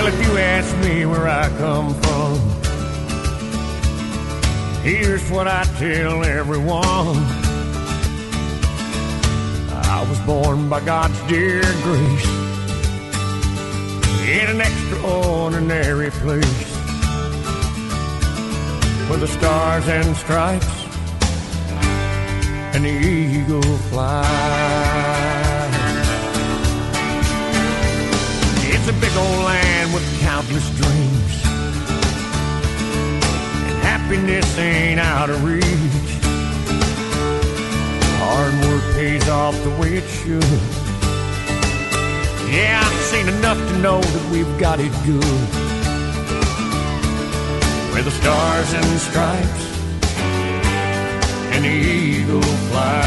Well, if you ask me where I come from, here's what I tell everyone. I was born by God's dear grace in an extraordinary place where the stars and stripes and the eagle fly. It's a big old land with countless dreams, and happiness ain't out of reach. Hard work pays off the way it should. Yeah, I've seen enough to know that we've got it good, where the stars and stripes and the eagle fly.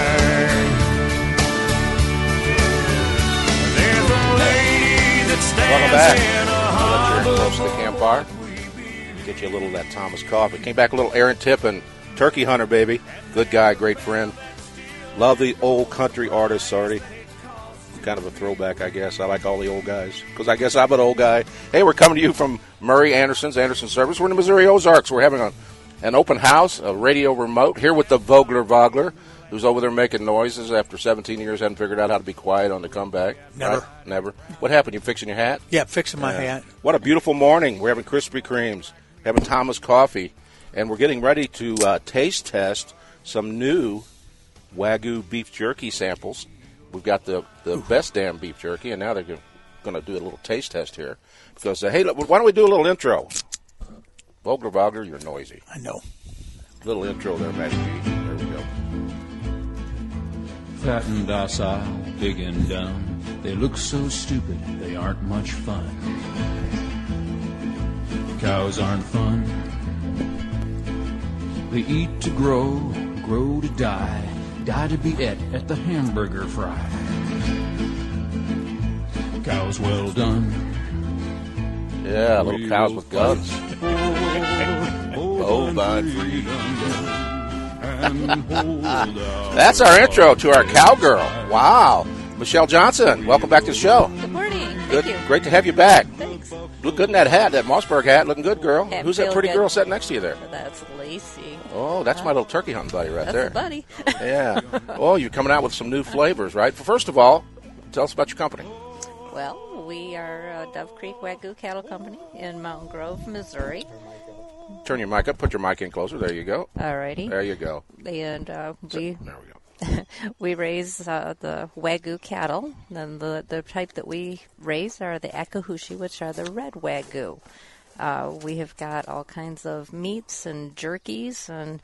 There's a lady that stands in a harbor. Close to the campfire. Get you a little of that Thomas coffee. Came back a little Aaron Tippin, turkey hunter, baby. Good guy, great friend. Love the old country artists, Artie. Kind of a throwback, I guess. I like all the old guys because I guess I'm an old guy. Hey, we're coming to you from Murray Anderson Service. We're in the Missouri Ozarks. We're having an open house, a radio remote, here with the Vogler, who's over there making noises after 17 years, hadn't figured out how to be quiet on the comeback. Never. Right? Never. What happened? You fixing your hat? Yeah, fixing my hat. What a beautiful morning. We're having Krispy Kremes, having Thomas coffee, and we're getting ready to taste test some new Wagyu beef jerky samples. We've got the best damn beef jerky, and now they're going to do a little taste test here. Because, hey, look, why don't we do a little intro? Vogler, you're noisy. I know. Little intro there, Matty G. There we go. Fat and docile, big and dumb. They look so stupid, they aren't much fun. Cows aren't fun. They eat to grow, grow to die. Die to be at the hamburger fry. Cows well done. Yeah, little cows with guns. Bovine freedom. That's our intro to our cowgirl. Wow. Michelle Johnson, welcome back to the show. Good morning. Good. Thank you. Great to have you back. Thanks. Look good in that hat, that Mossberg hat. Looking good, girl. Yeah, Who's that feel pretty good. girl sitting next to you there? That's Lacey. Oh, that's my little turkey hunting buddy right That's there. a buddy. Yeah. Oh, you're coming out with some new flavors, right? First of all, tell us about your company. Well, we are Dove Creek Wagyu Cattle Company in Mountain Grove, Missouri. Turn your mic up. Put your mic in closer. There you go. Alrighty. There you go. And There we go. we raise the Wagyu cattle. And the type that we raise are the Akaushi, which are the red Wagyu. We have got all kinds of meats and jerkies and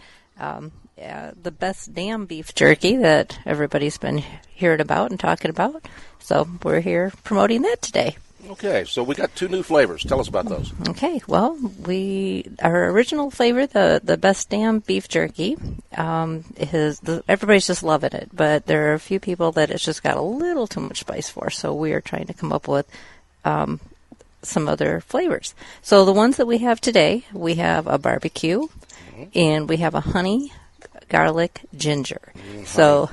the best damn beef jerky that everybody's been hearing about and talking about. So we're here promoting that today. Okay, so we got two new flavors. Tell us about those. Okay, well, our original flavor, the best damn beef jerky, everybody's just loving it, but there are a few people that it's just got a little too much spice for, so we are trying to come up with some other flavors. So the ones that we have today, we have a barbecue, and we have a honey, garlic, ginger. So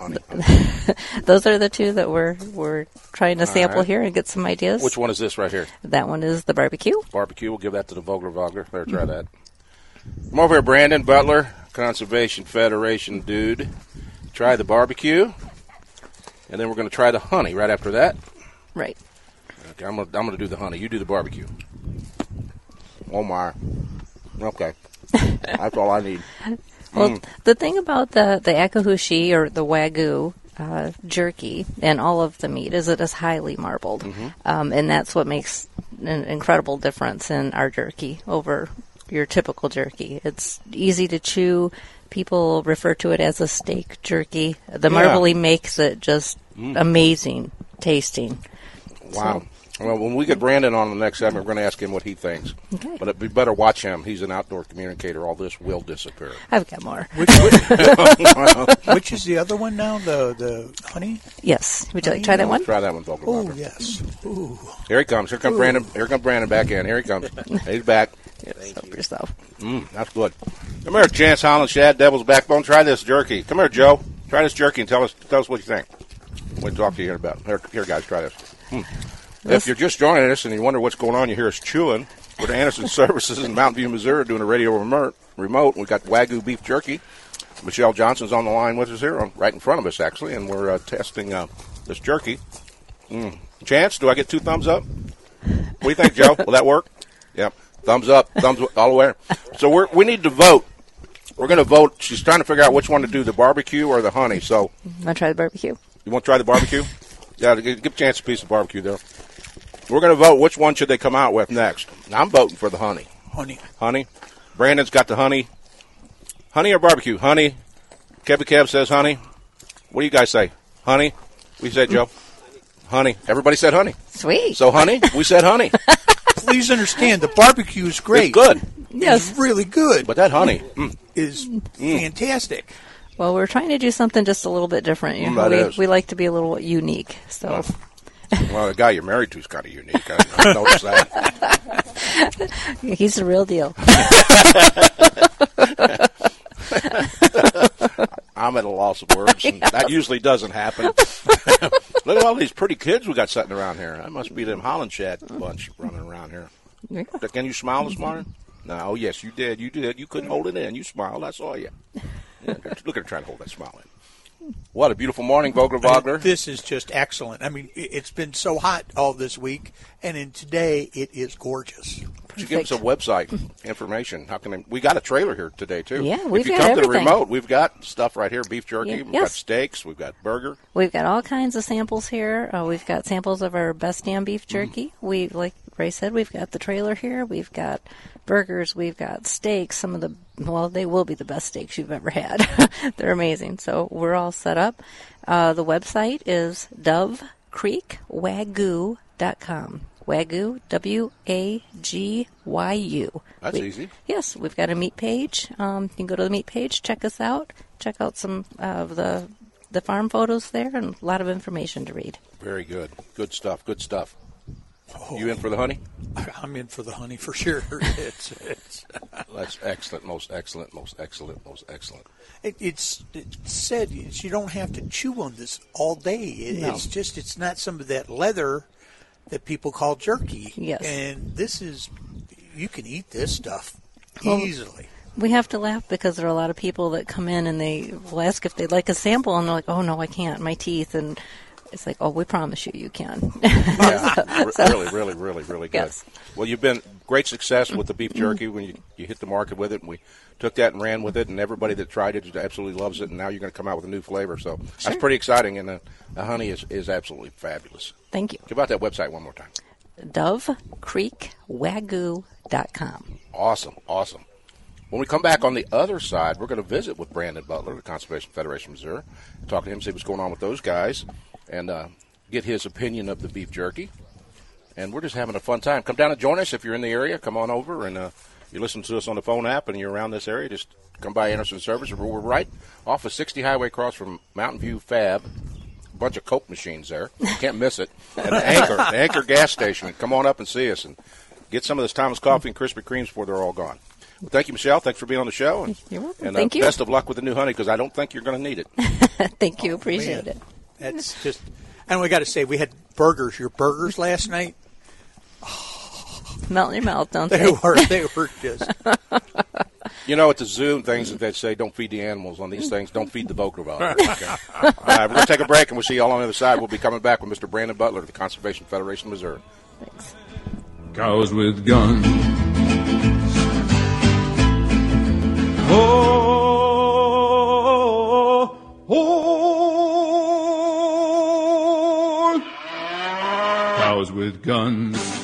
those are the two that we're trying to sample here and get some ideas. Which one is this right here? That one is the barbecue. Barbecue. We'll give that to the Vogler. There, try that. Come over here, Brandon Butler, Conservation Federation dude. Try the barbecue, and then we're going to try the honey right after that. Right. Okay, I'm gonna do the honey. You do the barbecue. Oh my. Okay. That's all I need. Well, the thing about the Akaushi or the Wagyu jerky and all of the meat is it is highly marbled. And that's what makes an incredible difference in our jerky over your typical jerky. It's easy to chew. People refer to it as a steak jerky. The marbling makes it just amazing tasting. Wow. So, well, when we get Brandon on the next segment, we're going to ask him what he thinks. Okay. But we better watch him. He's an outdoor communicator. All this will disappear. I've got more. Which is the other one now? The honey? Yes. Would you like to try that one? Try that one, Vogler. Oh, yes. Ooh. Here he comes. Here comes Brandon. Here comes Brandon back in. Here he comes. He's back. Help yourself. That's good. Come here, Chance Holland, Shad, Devil's Backbone. Try this jerky. Come here, Joe. Try this jerky and tell us what you think. We'll talk to you here about. Here, guys, try this. If you're just joining us and you wonder what's going on, you hear us chewing. We're at Anderson Services in Mountain View, Missouri, doing a radio remote. We've got Wagyu beef jerky. Michelle Johnson's on the line with us here, right in front of us, actually, and we're testing this jerky. Chance, do I get 2 thumbs up? What do you think, Joe? Will that work? Yep. Thumbs up, thumbs all the way. So we need to vote. We're going to vote. She's trying to figure out which one to do, the barbecue or the honey. So I'm going to try the barbecue. You want to try the barbecue? Yeah, give Chance a piece of barbecue there. We're going to vote which one should they come out with next. I'm voting for the honey. Honey. Brandon's got the honey. Honey or barbecue? Honey. Kevin Kev says honey. What do you guys say? Honey? What do you say, Joe? Honey. Everybody said honey. Sweet. So honey? We said honey. Please understand, the barbecue is great. It's good. Yes. It's really good. But that honey is fantastic. Well, we're trying to do something just a little bit different. You know, we like to be a little unique. So. Well, the guy you're married to is kind of unique. I noticed that. He's the real deal. I'm at a loss of words, and that usually doesn't happen. Look at all these pretty kids we got sitting around here. That must be them Holland Shad bunch running around here. Yeah. Can you smile this morning? No, oh, yes, you did. You did. You couldn't hold it in. You smiled. I saw you. Yeah, look at her trying to hold that smile in. What a beautiful morning, Vogler Vogler. This is just excellent. I mean, it's been so hot all this week, and in today it is gorgeous. Could you give us a website information? We got a trailer here today, too. Yeah, we've got everything. If you come to the remote, we've got stuff right here, beef jerky, yeah, we've got steaks, we've got burger. We've got all kinds of samples here. We've got samples of our best damn beef jerky. We, like Ray said, we've got the trailer here. We've got burgers. We've got steaks. They will be the best steaks you've ever had. They're amazing. So we're all set up. The website is DoveCreekWagyu.com. Wagyu, WAGYU. That's easy. Yes, we've got a meat page. You can go to the meat page, check us out, check out some of the farm photos there, and a lot of information to read. Very good. Good stuff. Good stuff. Oh. You in for the honey? I'm in for the honey for sure. It's That's excellent. Most excellent. Most excellent. Most excellent. It's said you don't have to chew on this all day. No. It's not some of that leather that people call jerky. Yes. And you can eat this stuff easily. We have to laugh because there are a lot of people that come in and they will ask if they'd like a sample, and they're like, oh, no, I can't, my teeth. And it's like, oh, we promise you can. Yeah, really, really, really good. Yes. Well, you've been great success with the beef jerky when you hit the market with it, and we took that and ran with it, and everybody that tried it absolutely loves it, and now you're going to come out with a new flavor. So That's pretty exciting, and the honey is absolutely fabulous. Thank you. Give out that website one more time. DoveCreekWagyu.com. Awesome. When we come back on the other side, we're going to visit with Brandon Butler, the Conservation Federation of Missouri, talk to him, see what's going on with those guys, and get his opinion of the beef jerky. And we're just having a fun time. Come down and join us if you're in the area. Come on over, and you listen to us on the phone app, and you're around this area, just come by Anderson Service. We're right off of 60 Highway across from Mountain View Fab. A bunch of Coke machines there. You can't miss it. And the Anchor gas station. And come on up and see us and get some of this Thomas Coffee and Krispy Kremes before they're all gone. Well, thank you, Michelle. Thanks for being on the show. And, you're welcome. And thank you. Best of luck with the new honey, because I don't think you're going to need it. Thank you. Appreciate it. That's just, and we got to say, we had burgers. Your burgers last night? Melt in your mouth, don't they? They were just. You know, at the zoo and things that they say, don't feed the animals on these things. Don't feed the Vogler Vogler. Okay. All right, we're going to take a break, and we'll see you all on the other side. We'll be coming back with Mr. Brandon Butler of the Conservation Federation of Missouri. Thanks. Cows with guns. Cows with guns.